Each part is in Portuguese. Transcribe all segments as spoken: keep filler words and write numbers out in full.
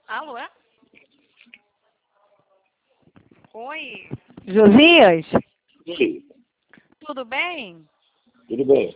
Alô, é? Oi. Josias? Sim, Tudo bem? tudo bem.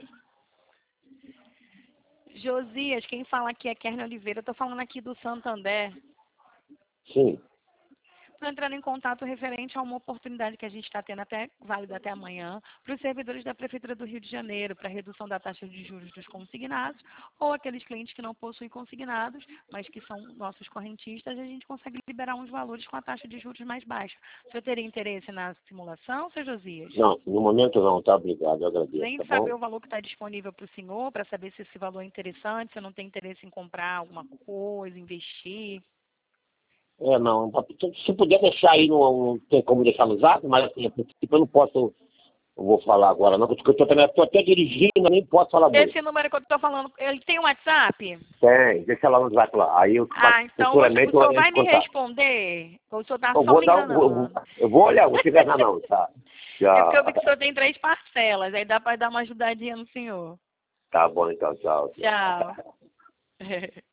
Josias, quem fala aqui é Kernia Oliveira. Eu tô falando aqui do Santander. Sim. Estou entrando em contato referente a uma oportunidade que a gente está tendo até válida até amanhã para os servidores da Prefeitura do Rio de Janeiro para redução da taxa de juros dos consignados ou aqueles clientes que não possuem consignados, mas que são nossos correntistas, a gente consegue liberar uns valores com a taxa de juros mais baixa. O senhor teria interesse na simulação, seu Josias? Não, no momento não, tá? Obrigado, eu agradeço, Nem tá saber bom? o valor que está disponível para o senhor, para saber se esse valor é interessante, se eu não tem interesse em comprar alguma coisa, investir. É, não, se puder deixar aí, não, não tem como deixar no zap, mas assim, a princípio eu não posso, eu vou falar agora não, porque eu tô, também, tô até dirigindo, nem posso falar muito. Esse número que eu estou falando, ele tem um WhatsApp? Tem, deixa lá no zap lá, aí eu, Ah, então o futuramente senhor eu vai entro em me contato. responder? Ou o senhor está Eu só vou me dar, vou, enganando? eu vou olhar, vou te enganar não, tá? É porque eu vi Já, que o senhor tem três parcelas, aí dá para dar uma ajudadinha no senhor. tá bom então, tchau, tchau. Tchau.